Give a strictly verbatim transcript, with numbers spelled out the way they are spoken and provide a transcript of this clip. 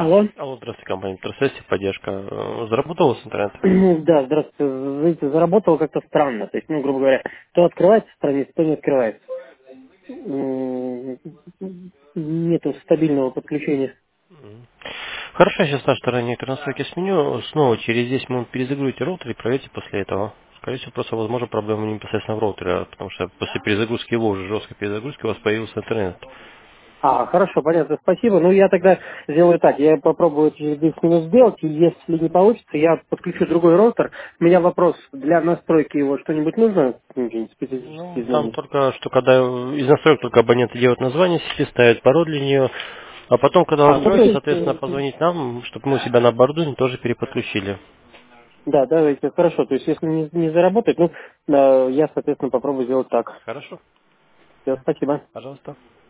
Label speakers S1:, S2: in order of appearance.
S1: Алло.
S2: Алло, здравствуйте, компания Интерсессия, поддержка. Э, Заработал у вас интернет?
S1: Ну, да, здравствуйте. Знаете, заработало как-то странно. То есть, ну, грубо говоря, то открывается страница, то не открывается. М, Нету стабильного подключения.
S2: Мгм. Хорошо, я сейчас наши ранние настройки сменю. Снова через десять минут перезагрузите роутер и проверьте после этого. Скорее всего, просто, возможно, проблема непосредственно в роутере, а потому что после перезагрузки его уже жесткой перезагрузки у вас появился интернет.
S1: А, хорошо, понятно, спасибо. Ну, я тогда сделаю так. Я попробую через десять минут сделать, и если не получится, я подключу другой роутер. У меня вопрос, для настройки его что-нибудь нужно? Какие-нибудь
S2: Ну,
S1: специфические
S2: там
S1: знания?
S2: только, что когда из настроек только абоненты делают название сети, ставят пароль для нее, а потом, когда
S1: А, ну, то
S2: настроите,
S1: есть,
S2: соответственно,
S1: э,
S2: позвонить нам, чтобы мы у себя на борду тоже переподключили.
S1: да, давайте, хорошо. То есть, если не, не заработает, ну, э, я, соответственно, попробую сделать так.
S2: Хорошо,
S1: Все, спасибо.
S2: пожалуйста.